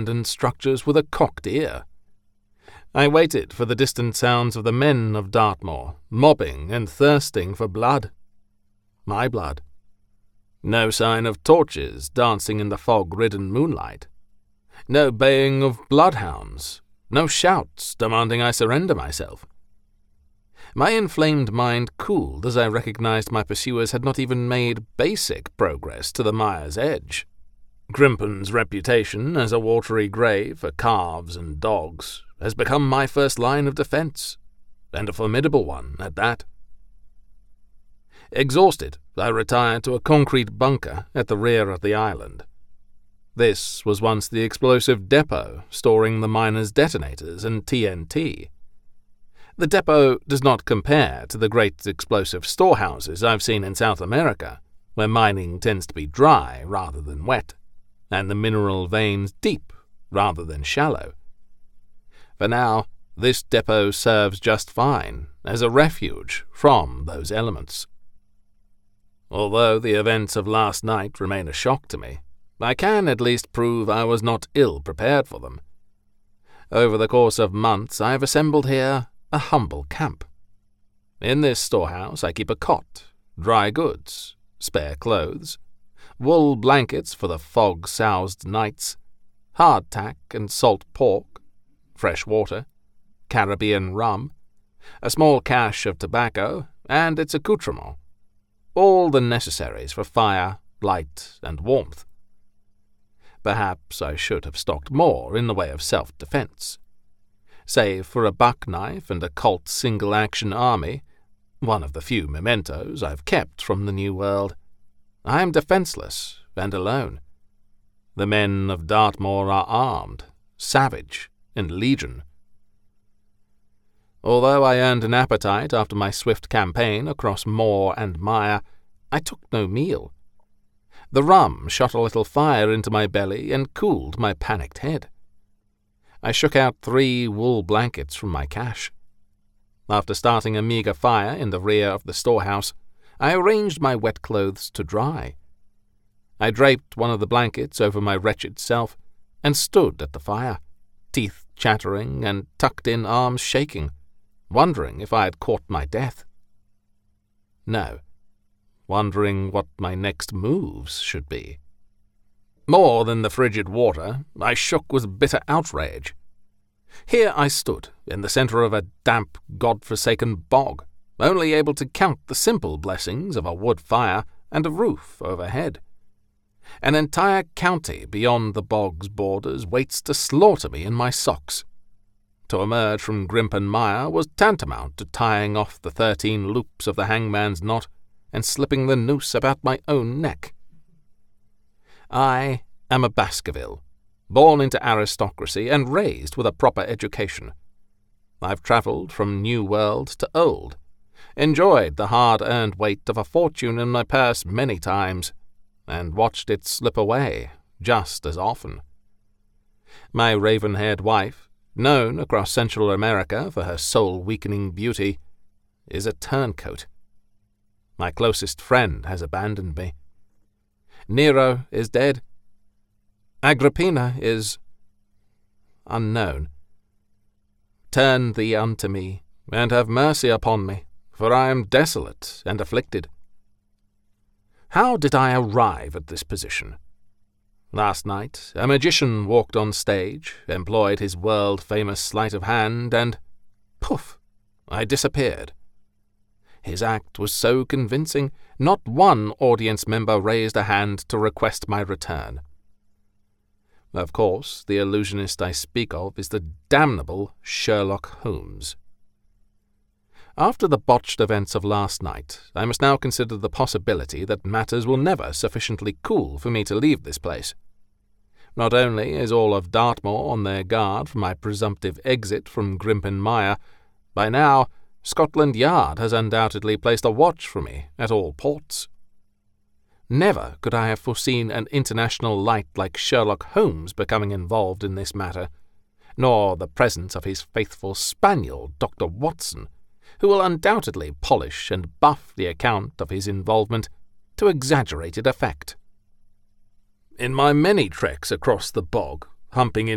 abandoned structures with a cocked ear. I waited for the distant sounds of the men of Dartmoor, mobbing and thirsting for blood. My blood. No sign of torches dancing in the fog-ridden moonlight. No baying of bloodhounds. No shouts demanding I surrender myself. My inflamed mind cooled as I recognized my pursuers had not even made basic progress to the mire's edge. Grimpen's reputation as a watery grave for calves and dogs has become my first line of defense, and a formidable one at that. Exhausted, I retired to a concrete bunker at the rear of the island. This was once the explosive depot storing the miners' detonators and TNT. The depot does not compare to the great explosive storehouses I've seen in South America, where mining tends to be dry rather than wet, and the mineral veins deep rather than shallow. For now, this depot serves just fine as a refuge from those elements. Although the events of last night remain a shock to me, I can at least prove I was not ill prepared for them. Over the course of months I have assembled here a humble camp. In this storehouse I keep a cot, dry goods, spare clothes, wool blankets for the fog-soused nights, hardtack and salt pork, fresh water, Caribbean rum, a small cache of tobacco and its accoutrements, all the necessaries for fire, light, and warmth. Perhaps I should have stocked more in the way of self-defense. Save for a buck knife and a Colt single-action army, one of the few mementos I've kept from the New World, I am defenseless and alone. The men of Dartmoor are armed, savage, and legion. Although I earned an appetite after my swift campaign across moor and mire, I took no meal. The rum shot a little fire into my belly and cooled my panicked head. I shook out 3 wool blankets from my cache. After starting a meagre fire in the rear of the storehouse, I arranged my wet clothes to dry. I draped one of the blankets over my wretched self and stood at the fire, teeth chattering and tucked-in arms shaking, wondering if I had caught my death. No, wondering what my next moves should be. More than the frigid water, I shook with bitter outrage. Here I stood, in the centre of a damp, god-forsaken bog, only able to count the simple blessings of a wood fire and a roof overhead. An entire county beyond the bog's borders waits to slaughter me in my socks. To emerge from Grimpen Mire was tantamount to tying off the 13 loops of the hangman's knot and slipping the noose about my own neck. I am a Baskerville, born into aristocracy and raised with a proper education. I've travelled from New World to Old, enjoyed the hard-earned weight of a fortune in my purse many times, and watched it slip away just as often. My raven-haired wife, known across Central America for her soul-weakening beauty, is a turncoat. My closest friend has abandoned me. Nero is dead. Agrippina is unknown. Turn thee unto me, and have mercy upon me, for I am desolate and afflicted. How did I arrive at this position? Last night, a magician walked on stage, employed his world-famous sleight of hand, and, poof, I disappeared. His act was so convincing, not one audience member raised a hand to request my return. Of course, the illusionist I speak of is the damnable Sherlock Holmes. After the botched events of last night, I must now consider the possibility that matters will never sufficiently cool for me to leave this place. Not only is all of Dartmoor on their guard for my presumptive exit from Grimpen Mire, by now Scotland Yard has undoubtedly placed a watch for me at all ports. Never could I have foreseen an international light like Sherlock Holmes becoming involved in this matter, nor the presence of his faithful spaniel, Dr. Watson, who will undoubtedly polish and buff the account of his involvement to exaggerated effect. In my many treks across the bog, humping